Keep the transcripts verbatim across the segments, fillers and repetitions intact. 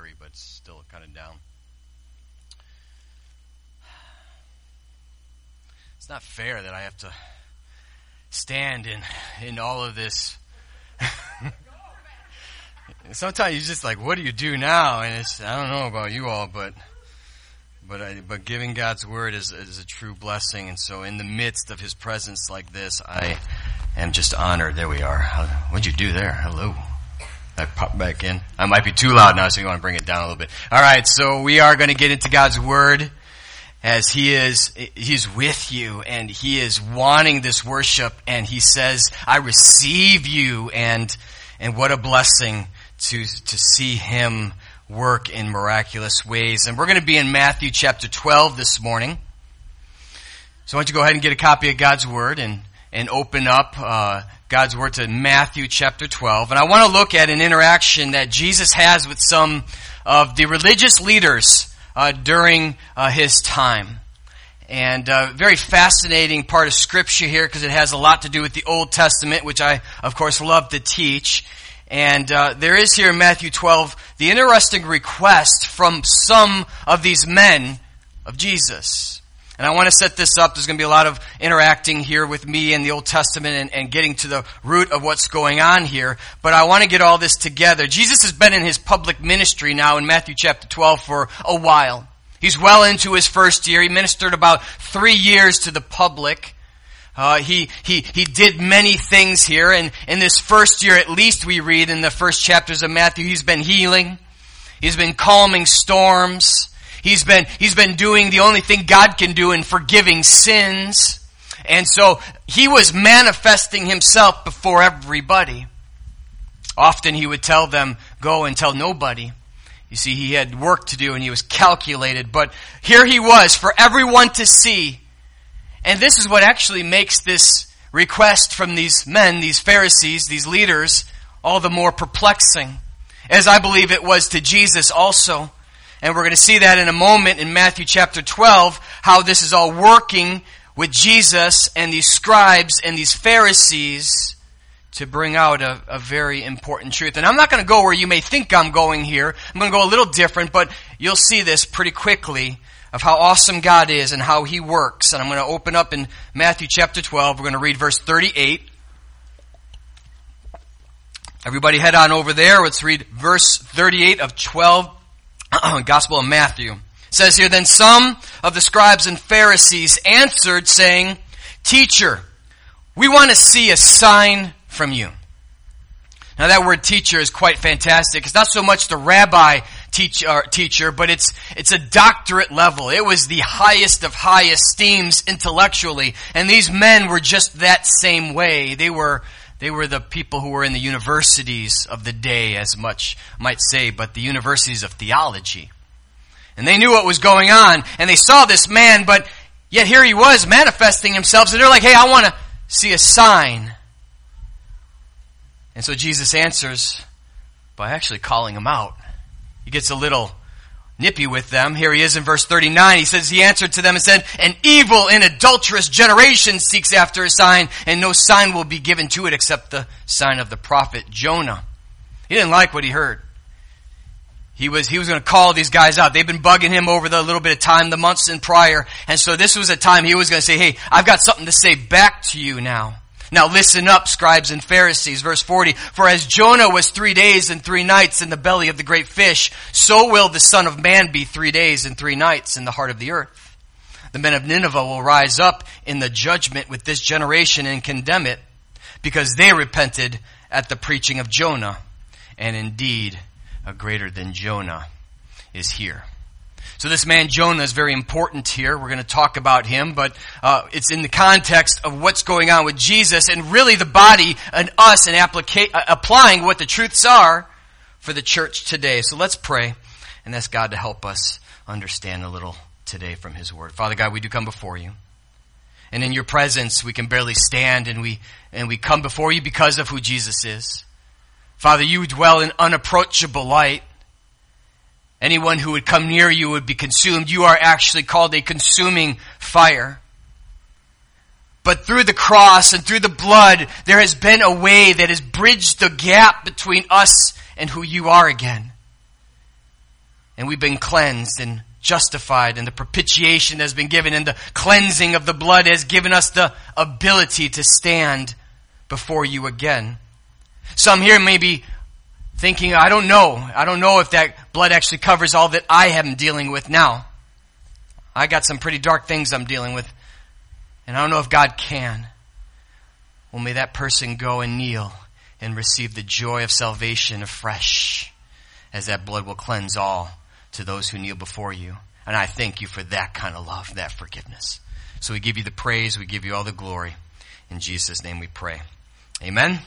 battery, but still kind of down. It's not fair that I have to stand in, in all of this. Sometimes you're just like, what do you do now? And it's, I don't know about you all, but but I, but giving God's word is, is a true blessing. And so in the midst of his presence like this, I am just honored. There we are. What'd you do there? Hello. I pop back in. I might be too loud now, so you want to bring it down a little bit. All right, so we are going to get into God's word as he is, he's with you and he is wanting this worship, and he says, I receive you, and and what a blessing to to see him work in miraculous ways. And we're going to be in Matthew chapter twelve this morning. So why don't you go ahead and get a copy of God's word and, and open up uh, God's word to Matthew chapter twelve. And I want to look at an interaction that Jesus has with some of the religious leaders uh, during uh, his time. And a uh, very fascinating part of Scripture here, because it has a lot to do with the Old Testament, which I, of course, love to teach. And uh, there is here in Matthew twelve the interesting request from some of these men of Jesus. And I want to set this up. There's going to be a lot of interacting here with me in the Old Testament and, and getting to the root of what's going on here. But I want to get all this together. Jesus has been in his public ministry now in Matthew chapter twelve for a while. He's well into his first year. He ministered about three years to the public. Uh, he, he, he did many things here. And in this first year, at least we read in the first chapters of Matthew, he's been healing. He's been calming storms. He's been, he's been doing the only thing God can do in forgiving sins. And so he was manifesting himself before everybody. Often he would tell them, go and tell nobody. You see, he had work to do and he was calculated. But here he was for everyone to see. And this is what actually makes this request from these men, these Pharisees, these leaders, all the more perplexing, as I believe it was to Jesus also. And we're going to see that in a moment in Matthew chapter twelve, how this is all working with Jesus and these scribes and these Pharisees to bring out a, a very important truth. And I'm not going to go where you may think I'm going here. I'm going to go a little different, but you'll see this pretty quickly of how awesome God is and how he works. And I'm going to open up in Matthew chapter twelve. We're going to read verse thirty-eight. Everybody head on over there. Let's read verse thirty-eight of twelve, Gospel of Matthew. It says here, then some of the scribes and Pharisees answered, saying, Teacher, we want to see a sign from you. Now that word teacher is quite fantastic. It's not so much the rabbi teach, uh, teacher, but it's it's a doctorate level. It was the highest of high esteems intellectually. And these men were just that same way. They were they were the people who were in the universities of the day, as much might say, but the universities of theology. And they knew what was going on, and they saw this man, but yet here he was manifesting himself. So they're like, hey, I want to see a sign. And so Jesus answers by actually calling him out. He gets a little nippy with them. Here he is in verse thirty-nine. He says, he answered to them and said, an evil and adulterous generation seeks after a sign, and no sign will be given to it except the sign of the prophet Jonah. He didn't like what he heard. He was, he was going to call these guys out. They've been bugging him over the little bit of time, the months in prior. And so this was a time he was going to say, hey, I've got something to say back to you now. Now listen up, scribes and Pharisees. Verse forty, for as Jonah was three days and three nights in the belly of the great fish, so will the Son of Man be three days and three nights in the heart of the earth. The men of Nineveh will rise up in the judgment with this generation and condemn it, because they repented at the preaching of Jonah. And indeed, a greater than Jonah is here. So this man Jonah is very important here. We're going to talk about him, but uh, it's in the context of what's going on with Jesus and really the body and us and applica- uh, applying what the truths are for the church today. So let's pray and ask God to help us understand a little today from his word. Father God, we do come before you. And in your presence, we can barely stand, and we and we come before you because of who Jesus is. Father, you dwell in unapproachable light. Anyone who would come near you would be consumed. You are actually called a consuming fire. But through the cross and through the blood, there has been a way that has bridged the gap between us and who you are again. And we've been cleansed and justified, and the propitiation has been given, and the cleansing of the blood has given us the ability to stand before you again. Some here may be thinking, I don't know. I don't know if that blood actually covers all that I am dealing with now. I got some pretty dark things I'm dealing with, and I don't know if God can. Well, may that person go and kneel and receive the joy of salvation afresh, as that blood will cleanse all to those who kneel before you. And I thank you for that kind of love, that forgiveness. So we give you the praise, we give you all the glory. In Jesus' name we pray. Amen.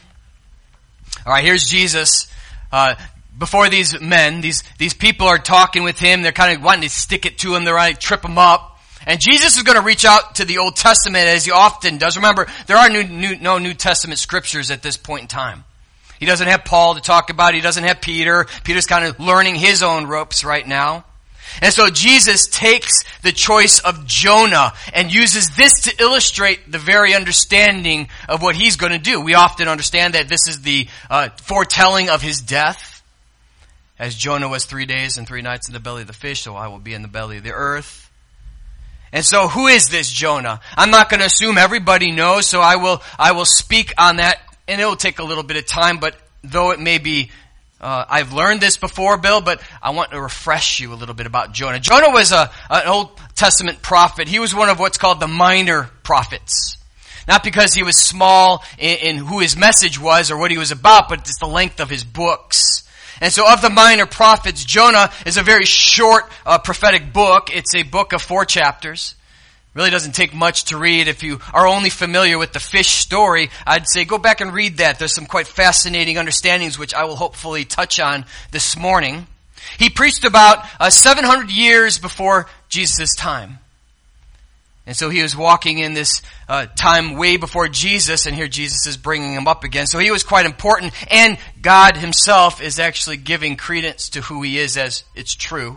All right, here's Jesus. Uh, before these men, these, these people are talking with him. They're kind of wanting to stick it to him. They're trying to trip him up. And Jesus is going to reach out to the Old Testament as he often does. Remember, there are new, new, no New Testament scriptures at this point in time. He doesn't have Paul to talk about. He doesn't have Peter. Peter's kind of learning his own ropes right now. And so Jesus takes the choice of Jonah and uses this to illustrate the very understanding of what he's going to do. We often understand that this is the uh, foretelling of his death. As Jonah was three days and three nights in the belly of the fish, so I will be in the belly of the earth. And so who is this Jonah? I'm not going to assume everybody knows, so I will I will speak on that, and it will take a little bit of time, but though it may be, uh, I've learned this before, Bill, but I want to refresh you a little bit about Jonah. Jonah was a an Old Testament prophet. He was one of what's called the minor prophets. Not because he was small in, in who his message was or what he was about, but it's the length of his books. And so of the minor prophets, Jonah is a very short uh, prophetic book. It's a book of four chapters. Really doesn't take much to read. If you are only familiar with the fish story, I'd say go back and read that. There's some quite fascinating understandings which I will hopefully touch on this morning. He preached about uh, seven hundred years before Jesus' time. And so he was walking in this uh, time way before Jesus, and here Jesus is bringing him up again. So he was quite important, and God himself is actually giving credence to who he is as it's true.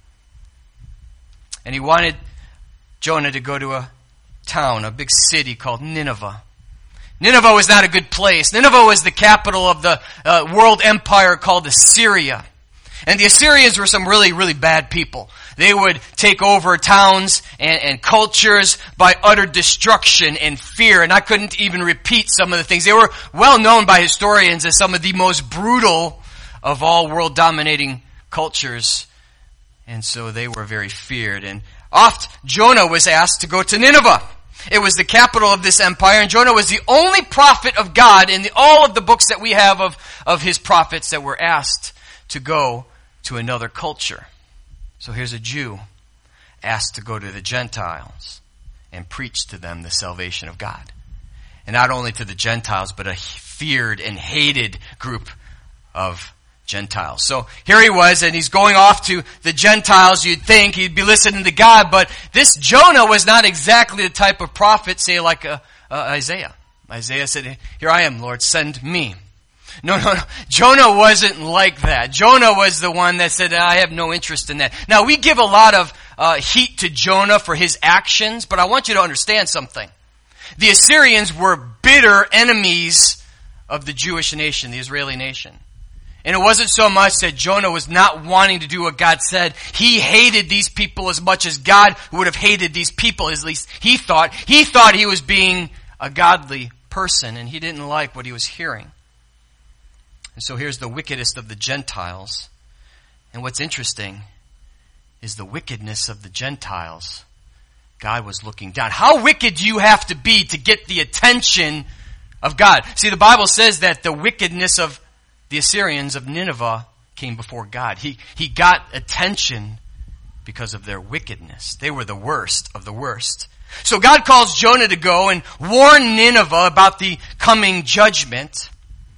And he wanted Jonah to go to a town, a big city called Nineveh. Nineveh was not a good place. Nineveh was the capital of the uh, world empire called Assyria. And the Assyrians were some really, really bad people. They would take over towns and, and cultures by utter destruction and fear. And I couldn't even repeat some of the things. They were well known by historians as some of the most brutal of all world-dominating cultures. And so they were very feared. And oft Jonah was asked to go to Nineveh. It was the capital of this empire, and Jonah was the only prophet of God in the, all of the books that we have of, of his prophets that were asked to go to another culture. So here's a Jew asked to go to the Gentiles and preach to them the salvation of God. And not only to the Gentiles, but a feared and hated group of Gentiles. So here he was, and he's going off to the Gentiles. You'd think he'd be listening to God, but this Jonah was not exactly the type of prophet, say like uh, uh, Isaiah. Isaiah said, "Here I am, Lord, send me." No, no, no. Jonah wasn't like that. Jonah was the one that said, I have no interest in that. Now, we give a lot of uh, heat to Jonah for his actions, but I want you to understand something. The Assyrians were bitter enemies of the Jewish nation, the Israeli nation. And it wasn't so much that Jonah was not wanting to do what God said. He hated these people as much as God would have hated these people, at least he thought. He thought he was being a godly person, and he didn't like what he was hearing. And so here's the wickedest of the Gentiles. And what's interesting is the wickedness of the Gentiles. God was looking down. How wicked do you have to be to get the attention of God? See, the Bible says that the wickedness of the Assyrians of Nineveh came before God. He, he got attention because of their wickedness. They were the worst of the worst. So God calls Jonah to go and warn Nineveh about the coming judgment.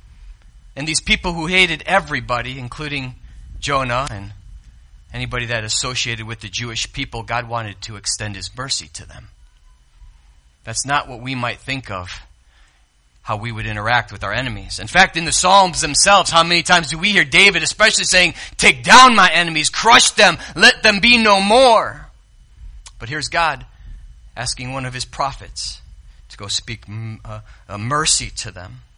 And these people who hated everybody, including Jonah and anybody that associated with the Jewish people, God wanted to extend his mercy to them. That's not what we might think of, how we would interact with our enemies. In fact, in the Psalms themselves, how many times do we hear David especially saying, take down my enemies, crush them, let them be no more. But here's God asking one of his prophets to go speak uh, uh, mercy to them.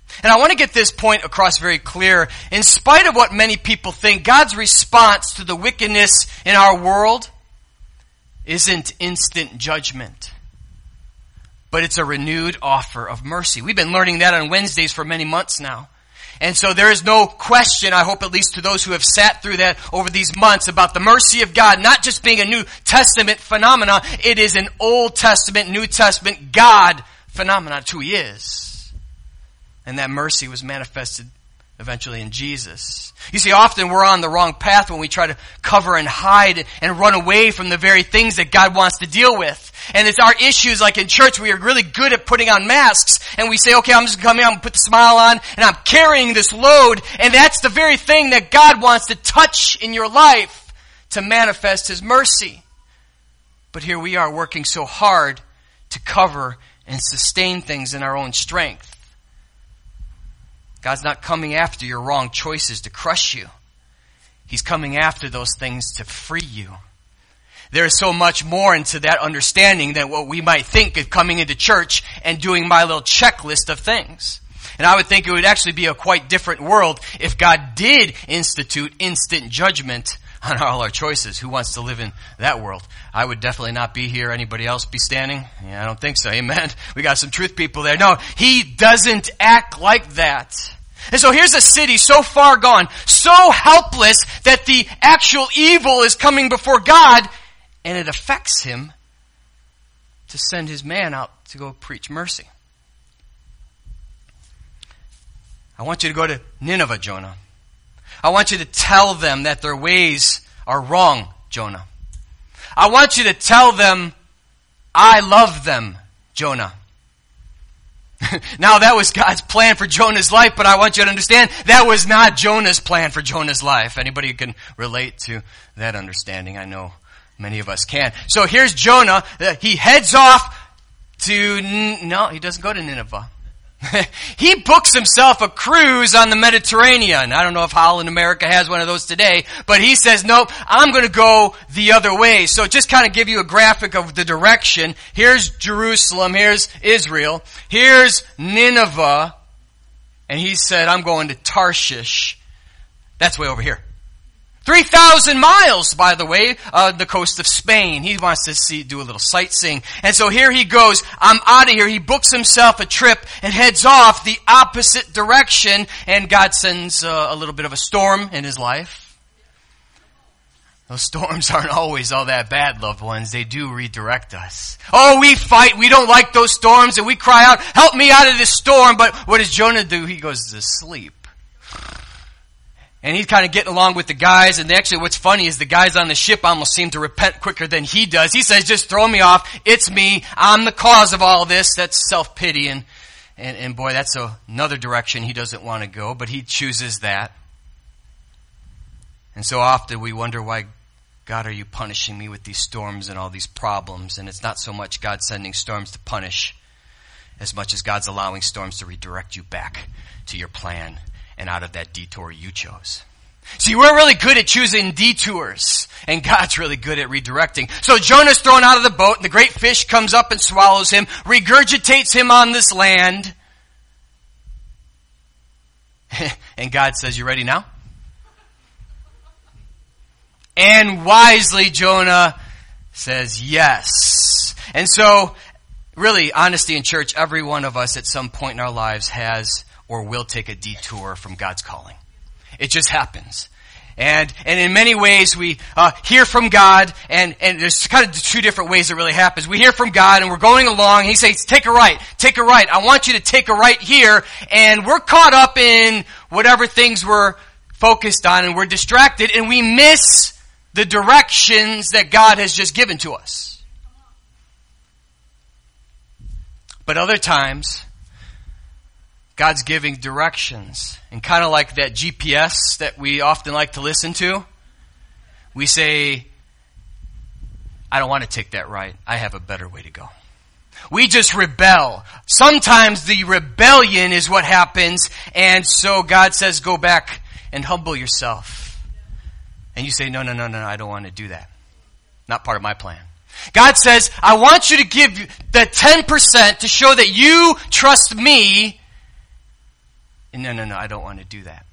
And I want to get this point across very clear. In spite of what many people think, God's response to the wickedness in our world isn't instant judgment, but it's a renewed offer of mercy. We've been learning that on Wednesdays for many months now. And so there is no question, I hope at least to those who have sat through that over these months, about the mercy of God not just being a New Testament phenomenon, it is an Old Testament, New Testament God phenomenon. That's who He is. And that mercy was manifested eventually in Jesus. You see, often we're on the wrong path when we try to cover and hide and run away from the very things that God wants to deal with. And it's our issues, like in church, we are really good at putting on masks, and we say, okay, I'm just coming out and put the smile on, and I'm carrying this load, and that's the very thing that God wants to touch in your life to manifest His mercy. But here we are working so hard to cover and sustain things in our own strength. God's not coming after your wrong choices to crush you. He's coming after those things to free you. There is so much more into that understanding than what we might think of coming into church and doing my little checklist of things. And I would think it would actually be a quite different world if God did institute instant judgment on all our choices. Who wants to live in that world? I would definitely not be here. Anybody else be standing? Yeah, I don't think so. Amen. We got some truth people there. No, He doesn't act like that. And so here's a city so far gone, so helpless that the actual evil is coming before God, and it affects Him to send His man out to go preach mercy. I want you to go to Nineveh, Jonah. I want you to tell them that their ways are wrong, Jonah. I want you to tell them, I love them, Jonah. Now that was God's plan for Jonah's life, but I want you to understand that was not Jonah's plan for Jonah's life. Anybody who can relate to that understanding? I know many of us can. So here's Jonah. He heads off to, no, he doesn't go to Nineveh. He books himself a cruise on the Mediterranean. I don't know if Holland, America has one of those today, but he says, nope, I'm going to go the other way. So just kind of give you a graphic of the direction. Here's Jerusalem, here's Israel, here's Nineveh, and he said, I'm going to Tarshish. That's way over here. three thousand miles, by the way, uh, the coast of Spain. He wants to see, do a little sightseeing. And so here he goes, I'm out of here. He books himself a trip and heads off the opposite direction. And God sends uh, a little bit of a storm in his life. Those storms aren't always all that bad, loved ones. They do redirect us. Oh, we fight. We don't like those storms. And we cry out, help me out of this storm. But what does Jonah do? He goes to sleep. And he's kind of getting along with the guys. And actually what's funny is the guys on the ship almost seem to repent quicker than he does. He says, just throw me off. It's me. I'm the cause of all this. That's self-pity. And, and, and boy, that's a, another direction he doesn't want to go. But he chooses that. And so often we wonder, why, God, are you punishing me with these storms and all these problems? And it's not so much God sending storms to punish as much as God's allowing storms to redirect you back to your plan and out of that detour you chose. See, we're really good at choosing detours, and God's really good at redirecting. So Jonah's thrown out of the boat, and the great fish comes up and swallows him, regurgitates him on this land. And God says, you ready now? And wisely Jonah says yes. And so, really, honesty in church, every one of us at some point in our lives has or will take a detour from God's calling. It just happens. And and in many ways we uh, hear from God, and, and there's kind of two different ways it really happens. We hear from God and we're going along, and He says, take a right, take a right. I want you to take a right here. And we're caught up in whatever things we're focused on, and we're distracted, and we miss the directions that God has just given to us. But other times, God's giving directions. And kind of like that G P S that we often like to listen to, we say, I don't want to take that right. I have a better way to go. We just rebel. Sometimes the rebellion is what happens, and so God says, go back and humble yourself. And you say, no, no, no, no, I don't want to do that. Not part of my plan. God says, I want you to give the ten percent to show that you trust me. no, no, no, I don't want to do that.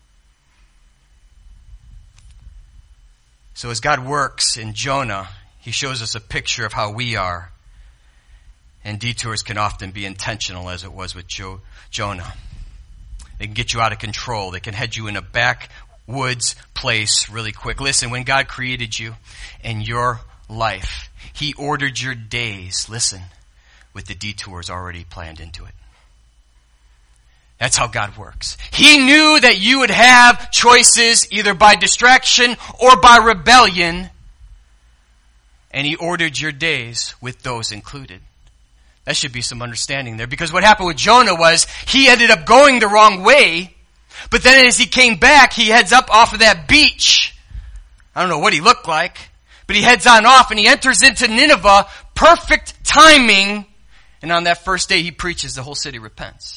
So as God works in Jonah, he shows us a picture of how we are. And detours can often be intentional, as it was with jo- Jonah. They can get you out of control. They can head you in a backwoods place really quick. Listen, when God created you and your life, he ordered your days, listen, with the detours already planned into it. That's how God works. He knew that you would have choices either by distraction or by rebellion, and he ordered your days with those included. That should be some understanding there, because what happened with Jonah was he ended up going the wrong way, but then as he came back, he heads up off of that beach. I don't know what he looked like, but he heads on off and he enters into Nineveh, perfect timing, and on that first day he preaches, the whole city repents.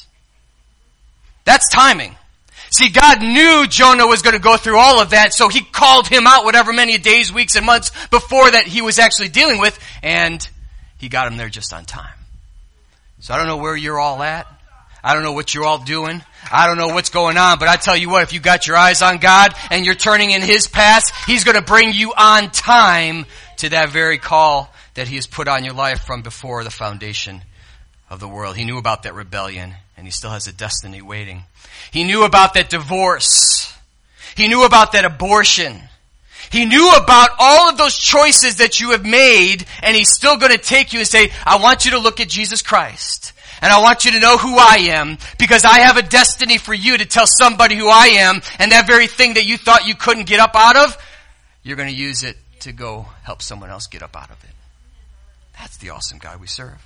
That's timing. See, God knew Jonah was going to go through all of that, so he called him out whatever many days, weeks, and months before that he was actually dealing with, and he got him there just on time. So I don't know where you're all at. I don't know what you're all doing. I don't know what's going on, but I tell you what, if you got your eyes on God and you're turning in his path, he's going to bring you on time to that very call that he has put on your life from before the foundation of the world. He knew about that rebellion, and he still has a destiny waiting. He knew about that divorce. He knew about that abortion. He knew about all of those choices that you have made, and he's still going to take you and say, I want you to look at Jesus Christ, and I want you to know who I am, because I have a destiny for you to tell somebody who I am, and that very thing that you thought you couldn't get up out of, you're going to use it to go help someone else get up out of it. That's the awesome God we serve.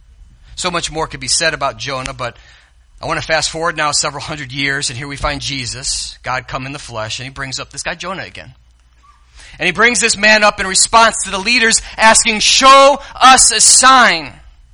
So much more could be said about Jonah, but I want to fast forward now several hundred years, and here we find Jesus, God come in the flesh, and he brings up this guy Jonah again. And he brings this man up in response to the leaders asking, show us a sign.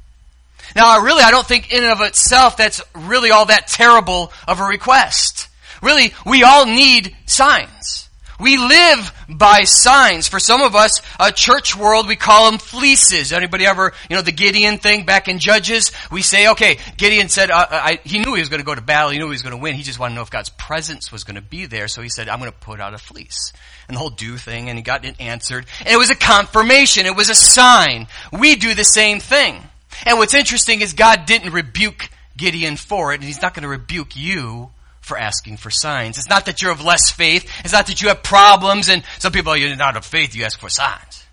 Now, really, I don't think in and of itself that's really all that terrible of a request. Really, we all need signs. We live by signs. For some of us, a church world, we call them fleeces. Anybody ever, you know, the Gideon thing back in Judges? We say, okay, Gideon said, uh, I, he knew he was going to go to battle. He knew he was going to win. He just wanted to know if God's presence was going to be there. So he said, I'm going to put out a fleece. And the whole do thing, and he got it answered. And it was a confirmation. It was a sign. We do the same thing. And what's interesting is God didn't rebuke Gideon for it, and he's not going to rebuke you for asking for signs. It's not that you're of less faith. It's not that you have problems, and some people are, you're not of faith, you ask for signs.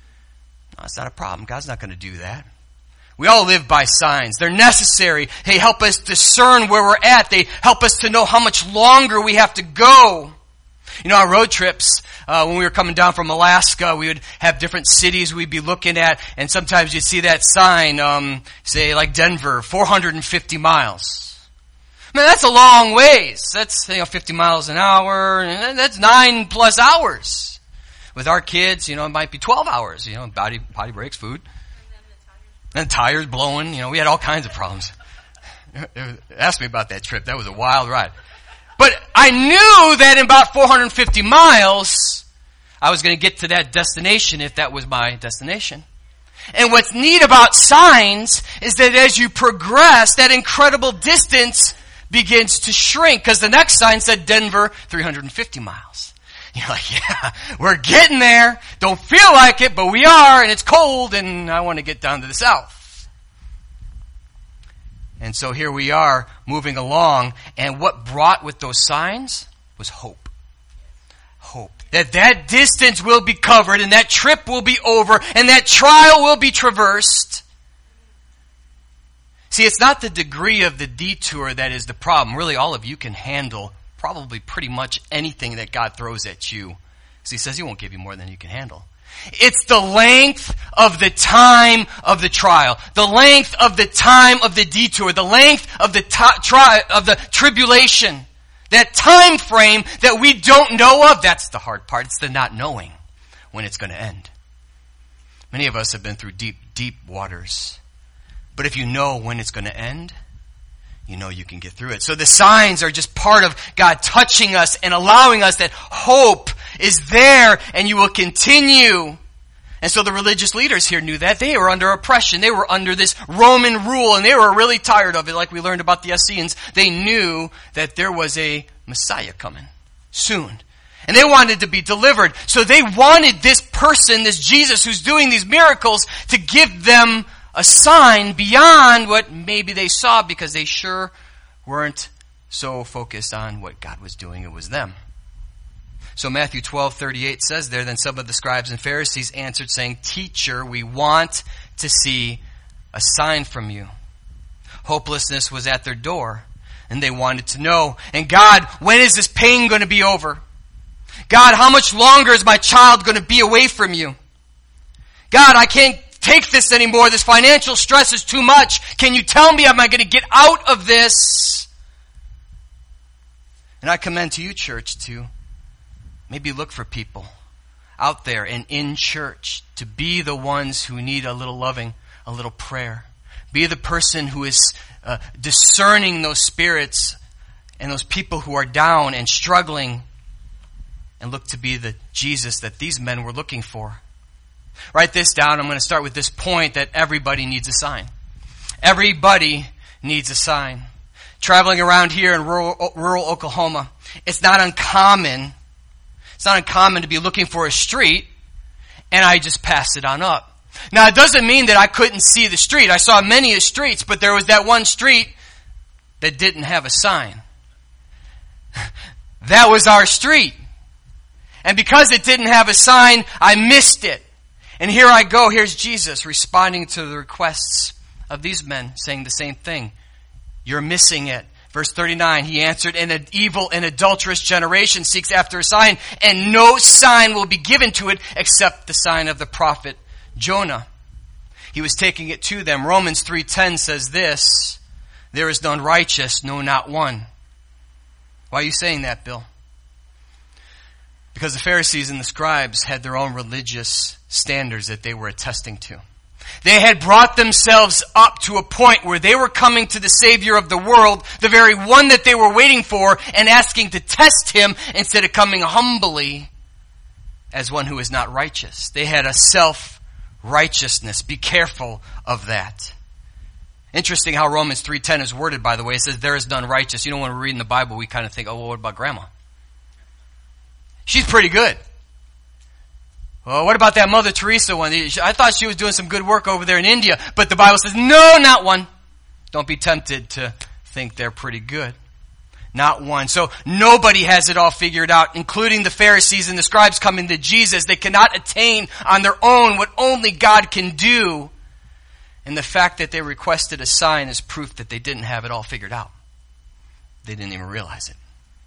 No, it's not a problem. God's not going to do that. We all live by signs. They're necessary. They help us discern where we're at. They help us to know how much longer we have to go. You know, our road trips, uh, when we were coming down from Alaska, we would have different cities we'd be looking at, and sometimes you'd see that sign, um, say like Denver, four hundred fifty miles. Man, that's a long ways. That's, you know, fifty miles an hour, and that's nine plus hours. With our kids, you know, it might be twelve hours, you know, body, body breaks, food. And the tires blowing, you know, we had all kinds of problems. Ask me about that trip. That was a wild ride. But I knew that in about four hundred fifty miles, I was going to get to that destination if that was my destination. And what's neat about signs is that as you progress, that incredible distance begins to shrink, because the next sign said Denver, three hundred fifty miles. You're like, yeah, we're getting there. Don't feel like it, but we are, and it's cold, and I want to get down to the south. And so here we are moving along, and what brought with those signs was hope. Hope. That that distance will be covered, and that trip will be over, and that trial will be traversed. See, it's not the degree of the detour that is the problem. Really, all of you can handle probably pretty much anything that God throws at you. So he says he won't give you more than you can handle. It's the length of the time of the trial, the length of the time of the detour, the length of the t- tri- of the tribulation, that time frame that we don't know of. That's the hard part. It's the not knowing when it's going to end. Many of us have been through deep, deep waters. But if you know when it's going to end, you know you can get through it. So the signs are just part of God touching us and allowing us that hope is there, and you will continue. And so the religious leaders here knew that. They were under oppression. They were under this Roman rule, and they were really tired of it, like we learned about the Essenes. They knew that there was a Messiah coming soon. And they wanted to be delivered. So they wanted this person, this Jesus who's doing these miracles, to give them a sign beyond what maybe they saw, because they sure weren't so focused on what God was doing. It was them. So Matthew twelve thirty-eight says there, then some of the scribes and Pharisees answered, saying, Teacher, we want to see a sign from you. Hopelessness was at their door, and they wanted to know, and God, when is this pain going to be over? God, how much longer is my child going to be away from you? God, I can't take this anymore. This financial stress is too much. Can you tell me, am I going to get out of this? And I commend to you, church, to maybe look for people out there and in church to be the ones who need a little loving, a little prayer. Be the person who is uh, discerning those spirits and those people who are down and struggling, and look to be the Jesus that these men were looking for. Write this down. I'm going to start with this point that everybody needs a sign. Everybody needs a sign. Traveling around here in rural, rural Oklahoma, it's not uncommon It's not uncommon to be looking for a street, and I just pass it on up. Now, it doesn't mean that I couldn't see the street. I saw many streets, but there was that one street that didn't have a sign. That was our street. And because it didn't have a sign, I missed it. And here I go. Here's Jesus responding to the requests of these men, saying the same thing. You're missing it. Verse thirty-nine, he answered, an evil and adulterous generation seeks after a sign, and no sign will be given to it except the sign of the prophet Jonah. He was taking it to them. Romans three ten says this, there is none righteous, no, not one. Why are you saying that, Bill? Because the Pharisees and the scribes had their own religious standards that they were attesting to. They had brought themselves up to a point where they were coming to the Savior of the world, the very one that they were waiting for, and asking to test him instead of coming humbly as one who is not righteous. They had a self-righteousness. Be careful of that. Interesting how Romans three ten is worded, by the way. It says, there is none righteous. You know, when we're reading the Bible, we kind of think, oh, well, what about Grandma? She's pretty good. Well, what about that Mother Teresa one? I thought she was doing some good work over there in India, but the Bible says, no, not one. Don't be tempted to think they're pretty good. Not one. So nobody has it all figured out, including the Pharisees and the scribes coming to Jesus. They cannot attain on their own what only God can do. And the fact that they requested a sign is proof that they didn't have it all figured out. They didn't even realize it.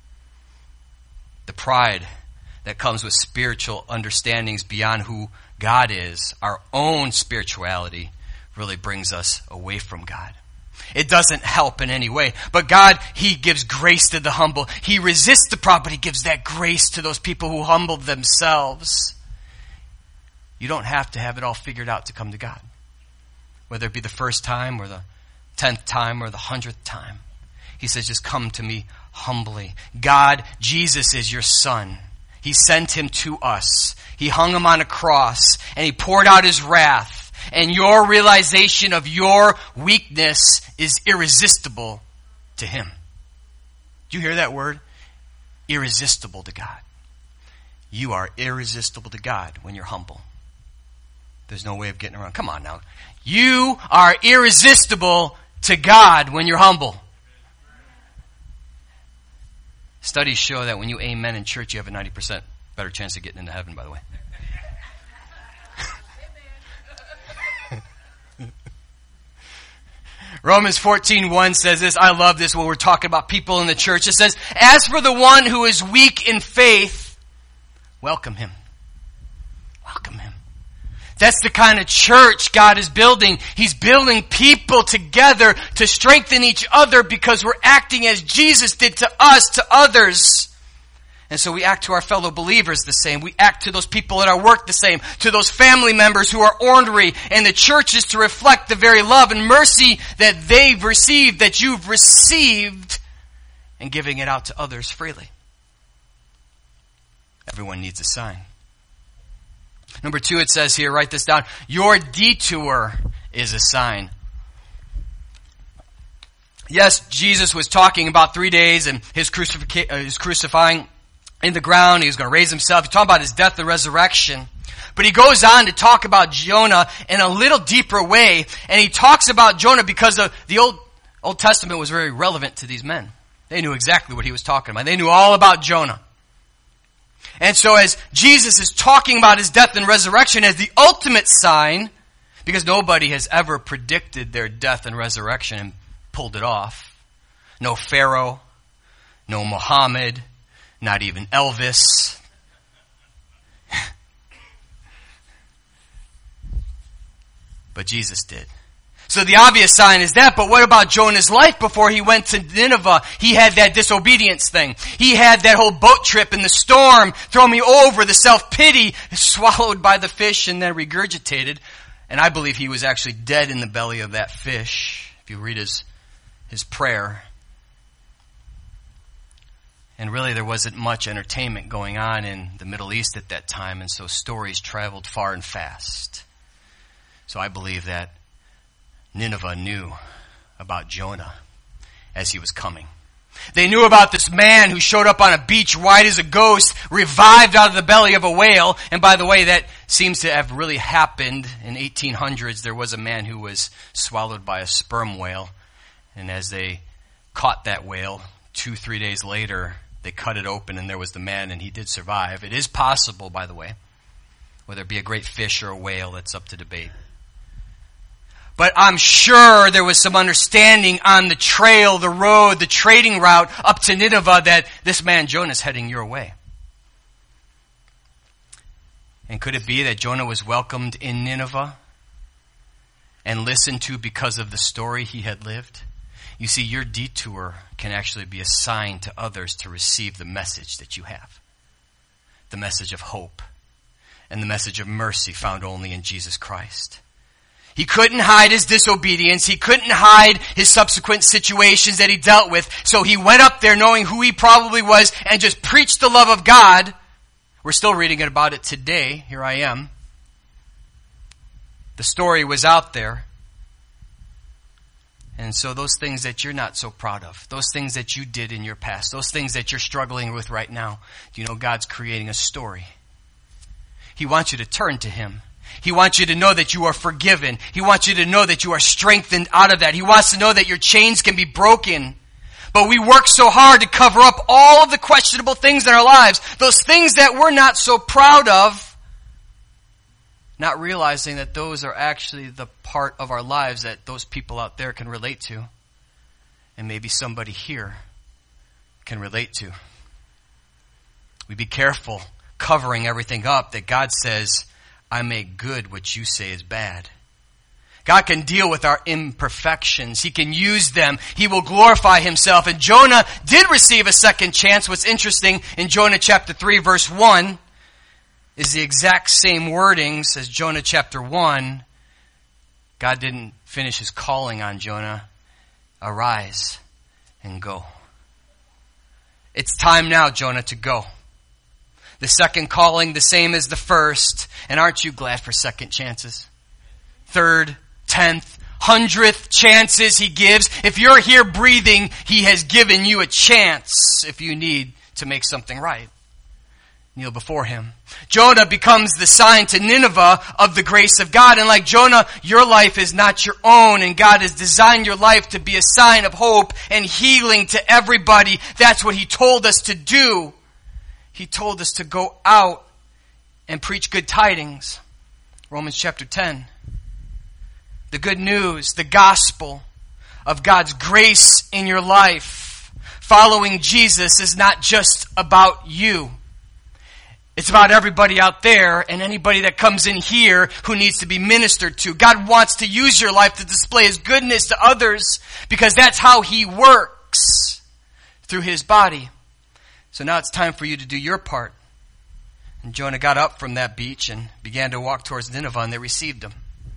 The pride that comes with spiritual understandings beyond who God is, our own spirituality, really brings us away from God. It doesn't help in any way. But God, He gives grace to the humble. He resists the proud, but He gives that grace to those people who humbled themselves. You don't have to have it all figured out to come to God. Whether it be the first time or the tenth time or the hundredth time. He says, just come to me humbly. God, Jesus is your Son. He sent Him to us. He hung Him on a cross, and He poured out His wrath. And your realization of your weakness is irresistible to Him. Do you hear that word? Irresistible to God. You are irresistible to God when you're humble. There's no way of getting around. Come on now. You are irresistible to God when you're humble. Studies show that when you amen in church, you have a ninety percent better chance of getting into heaven, by the way. Romans fourteen one says this. I love this when we're talking about people in the church. It says, as for the one who is weak in faith, welcome him. Welcome him. That's the kind of church God is building. He's building people together to strengthen each other because we're acting as Jesus did to us, to others. And so we act to our fellow believers the same. We act to those people at our work the same. To those family members who are ornery. And the church is to reflect the very love and mercy that they've received, that you've received, and giving it out to others freely. Everyone needs a sign. Number two, it says here, write this down, your detour is a sign. Yes, Jesus was talking about three days and his, crucific- uh, his crucifying in the ground. He was going to raise himself. He's talking about his death and resurrection. But he goes on to talk about Jonah in a little deeper way. And he talks about Jonah because of the Old, Old Testament was very relevant to these men. They knew exactly what he was talking about. They knew all about Jonah. And so as Jesus is talking about his death and resurrection as the ultimate sign, because nobody has ever predicted their death and resurrection and pulled it off. No Pharaoh, no Muhammad, not even Elvis. But Jesus did. So the obvious sign is that, but what about Jonah's life before he went to Nineveh? He had that disobedience thing. He had that whole boat trip in the storm, throw me over, the self-pity, swallowed by the fish and then regurgitated. And I believe he was actually dead in the belly of that fish. If you read his, his prayer. And really there wasn't much entertainment going on in the Middle East at that time, and so stories traveled far and fast. So I believe that Nineveh knew about Jonah as he was coming. They knew about this man who showed up on a beach white as a ghost, revived out of the belly of a whale. And by the way, that seems to have really happened in eighteen hundreds. There was a man who was swallowed by a sperm whale. And as they caught that whale, two, three days later, they cut it open and there was the man and he did survive. It is possible, by the way. Whether it be a great fish or a whale, that's up to debate. But I'm sure there was some understanding on the trail, the road, the trading route up to Nineveh that this man Jonah's heading your way. And could it be that Jonah was welcomed in Nineveh and listened to because of the story he had lived? You see, your detour can actually be a sign to others to receive the message that you have. The message of hope and the message of mercy found only in Jesus Christ. He couldn't hide his disobedience. He couldn't hide his subsequent situations that he dealt with. So he went up there knowing who he probably was and just preached the love of God. We're still reading about it today. Here I am. The story was out there. And so those things that you're not so proud of, those things that you did in your past, those things that you're struggling with right now, you know God's creating a story. He wants you to turn to Him. He wants you to know that you are forgiven. He wants you to know that you are strengthened out of that. He wants to know that your chains can be broken. But we work so hard to cover up all of the questionable things in our lives, those things that we're not so proud of, not realizing that those are actually the part of our lives that those people out there can relate to. And maybe somebody here can relate to. We be careful covering everything up that God says, I make good what you say is bad. God can deal with our imperfections. He can use them. He will glorify Himself. And Jonah did receive a second chance. What's interesting in Jonah chapter three verse one is the exact same wordings as Jonah chapter one. God didn't finish His calling on Jonah. Arise and go. It's time now, Jonah, to go. The second calling, the same as the first. And aren't you glad for second chances? Third, tenth, hundredth chances He gives. If you're here breathing, He has given you a chance if you need to make something right. Kneel before Him. Jonah becomes the sign to Nineveh of the grace of God. And like Jonah, your life is not your own. And God has designed your life to be a sign of hope and healing to everybody. That's what He told us to do. He told us to go out and preach good tidings. Romans chapter ten. The good news, the gospel of God's grace in your life. Following Jesus is not just about you. It's about everybody out there and anybody that comes in here who needs to be ministered to. God wants to use your life to display His goodness to others because that's how He works through His body. So now it's time for you to do your part. And Jonah got up from that beach and began to walk towards Nineveh, and they received him.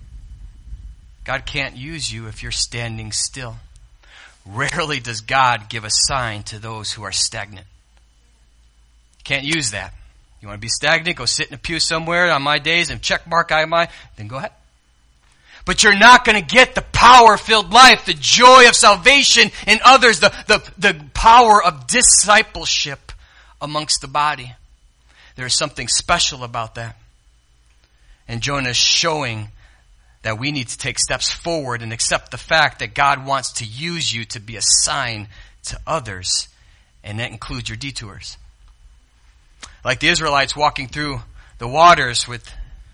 God can't use you if you're standing still. Rarely does God give a sign to those who are stagnant. Can't use that. You want to be stagnant? Go sit in a pew somewhere on my days and check mark I my, then go ahead. But you're not going to get the power-filled life, the joy of salvation in others, the, the, the power of discipleship amongst the body. There's something special about that. And Jonah is showing that we need to take steps forward and accept the fact that God wants to use you to be a sign to others. And that includes your detours. Like the Israelites walking through the waters with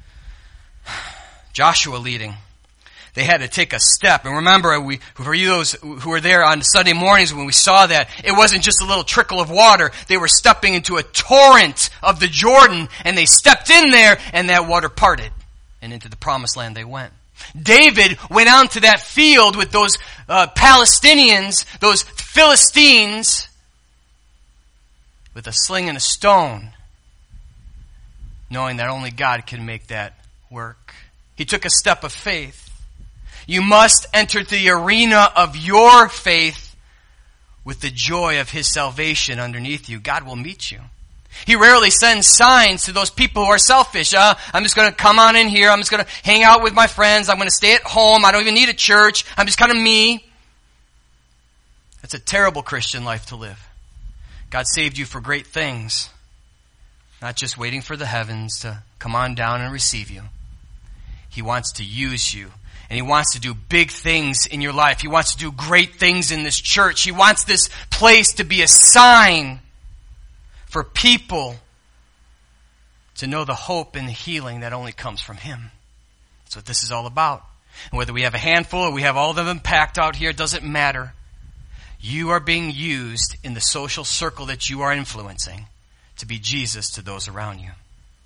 Joshua leading. They had to take a step. And remember, we, for you those who were there on Sunday mornings when we saw that, it wasn't just a little trickle of water. They were stepping into a torrent of the Jordan, and they stepped in there, and that water parted. And into the promised land they went. David went out to that field with those uh, Palestinians, those Philistines, with a sling and a stone, knowing that only God can make that work. He took a step of faith. You must enter the arena of your faith with the joy of His salvation underneath you. God will meet you. He rarely sends signs to those people who are selfish. Uh, I'm just going to come on in here. I'm just going to hang out with my friends. I'm going to stay at home. I don't even need a church. I'm just kind of me. That's a terrible Christian life to live. God saved you for great things, not just waiting for the heavens to come on down and receive you. He wants to use you. And He wants to do big things in your life. He wants to do great things in this church. He wants this place to be a sign for people to know the hope and the healing that only comes from Him. That's what this is all about. And whether we have a handful or we have all of them packed out here, it doesn't matter. You are being used in the social circle that you are influencing to be Jesus to those around you.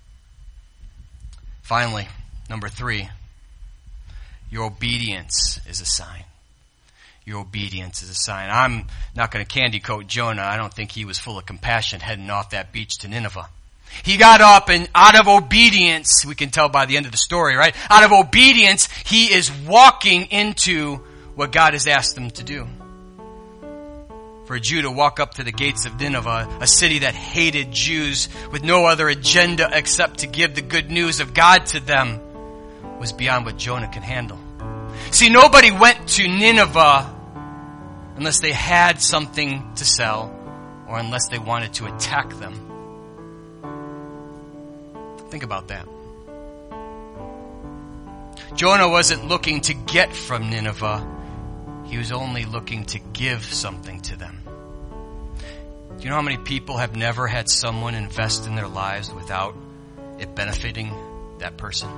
Finally, number three. Your obedience is a sign. Your obedience is a sign. I'm not going to candy coat Jonah. I don't think he was full of compassion heading off that beach to Nineveh. He got up and out of obedience, we can tell by the end of the story, right? Out of obedience, he is walking into what God has asked him to do. For a Jew to walk up to the gates of Nineveh, a city that hated Jews with no other agenda except to give the good news of God to them, was beyond what Jonah could handle. See, nobody went to Nineveh unless they had something to sell or unless they wanted to attack them. Think about that. Jonah wasn't looking to get from Nineveh. He was only looking to give something to them. Do you know how many people have never had someone invest in their lives without it benefiting that person?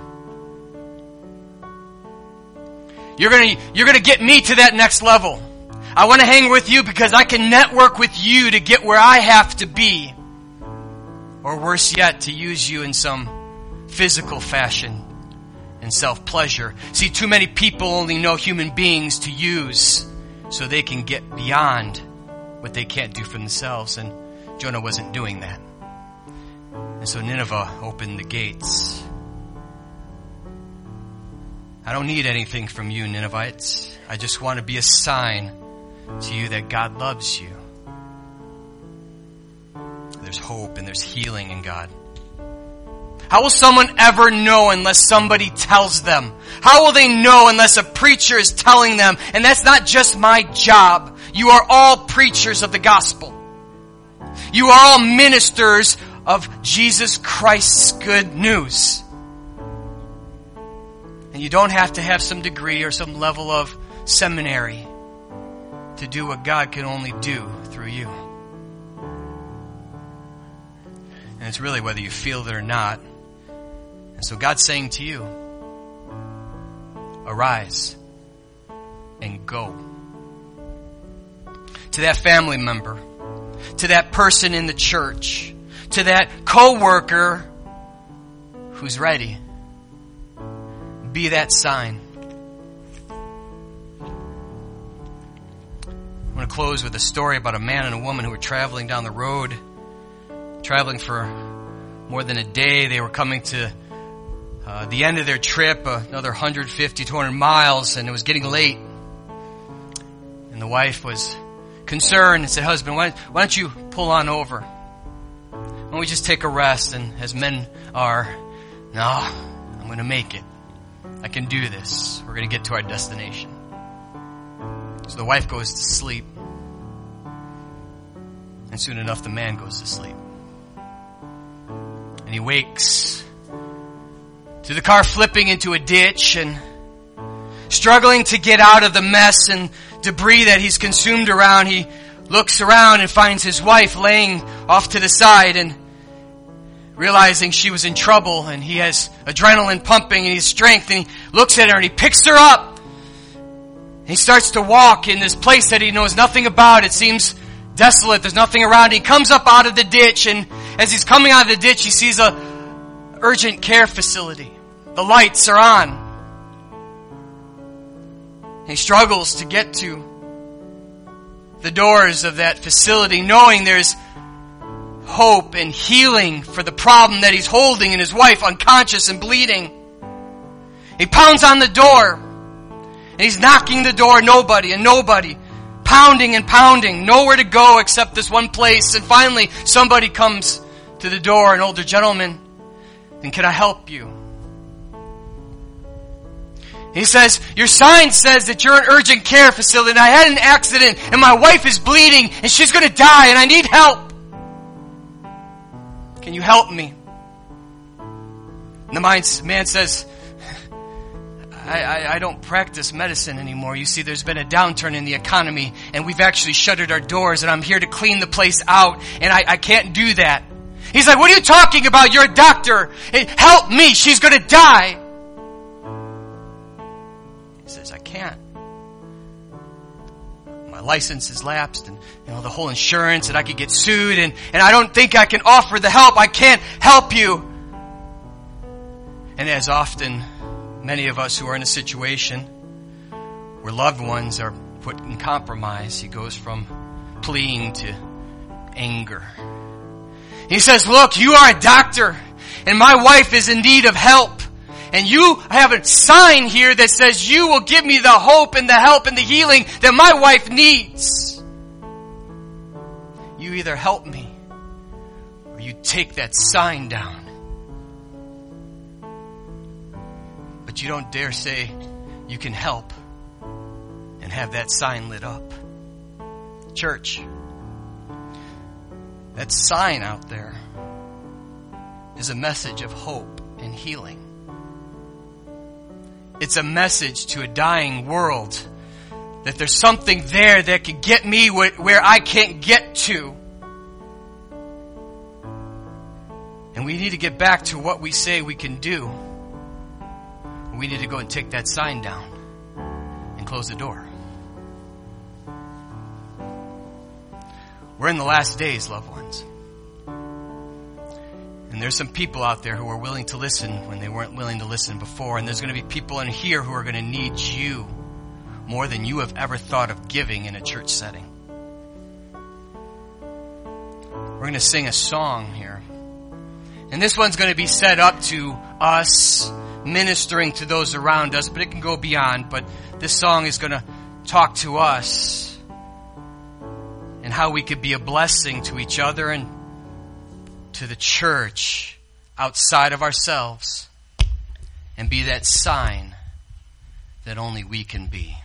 You're gonna, you're gonna get me to that next level. I want to hang with you because I can network with you to get where I have to be. Or worse yet, to use you in some physical fashion and self-pleasure. See, too many people only know human beings to use so they can get beyond what they can't do for themselves. And Jonah wasn't doing that. And so Nineveh opened the gates. I don't need anything from you, Ninevites. I just want to be a sign to you that God loves you. There's hope and there's healing in God. How will someone ever know unless somebody tells them? How will they know unless a preacher is telling them? And that's not just my job. You are all preachers of the gospel. You are all ministers of Jesus Christ's good news. And you don't have to have some degree or some level of seminary to do what God can only do through you. And it's really whether you feel it or not. And so God's saying to you, arise and go. To that family member, to that person in the church, to that coworker who's ready. Be that sign. I'm going to close with a story about a man and a woman who were traveling down the road, traveling for more than a day. They were coming to uh, the end of their trip, uh, another one hundred fifty, two hundred miles, and it was getting late. And the wife was concerned and said, husband, why, why don't you pull on over? And we just take a rest, and as men are, no, I'm going to make it. I can do this. We're going to get to our destination. So the wife goes to sleep. And soon enough, the man goes to sleep. And he wakes to the car flipping into a ditch and struggling to get out of the mess and debris that he's consumed around. He looks around and finds his wife laying off to the side and realizing she was in trouble, and he has adrenaline pumping and his strength, and he looks at her and he picks her up. He starts to walk in this place that he knows nothing about. It seems desolate. There's nothing around. He comes up out of the ditch, and as he's coming out of the ditch, he sees a urgent care facility. The lights are on. He struggles to get to the doors of that facility, knowing there's hope and healing for the problem that he's holding, and his wife unconscious and bleeding. He pounds on the door, and he's knocking the door, nobody and nobody. Pounding and pounding, nowhere to go except this one place. And finally, somebody comes to the door, an older gentleman, and can I help you? He says, your sign says that you're an urgent care facility, and I had an accident, and my wife is bleeding, and she's going to die, and I need help. Can you help me? And the man says, I, I, I don't practice medicine anymore. You see, there's been a downturn in the economy, and we've actually shuttered our doors, and I'm here to clean the place out, and I, I can't do that. He's like, what are you talking about? You're a doctor. Hey, help me. She's going to die. He says, I can't. My license is lapsed, and you know the whole insurance, and I could get sued, and, and I don't think I can offer the help. I can't help you. And as often, many of us who are in a situation where loved ones are put in compromise, he goes from pleading to anger. He says, look, you are a doctor, and my wife is in need of help. And you have a sign here that says you will give me the hope and the help and the healing that my wife needs. You either help me or you take that sign down. But you don't dare say you can help and have that sign lit up. Church, that sign out there is a message of hope and healing. It's a message to a dying world that there's something there that can get me where I can't get to. And we need to get back to what we say we can do. We need to go and take that sign down and close the door. We're in the last days, loved ones. And there's some people out there who are willing to listen when they weren't willing to listen before. And there's going to be people in here who are going to need you more than you have ever thought of giving in a church setting. We're going to sing a song here. And this one's going to be set up to us ministering to those around us, but it can go beyond. But this song is going to talk to us and how we could be a blessing to each other and to the church outside of ourselves and be that sign that only we can be.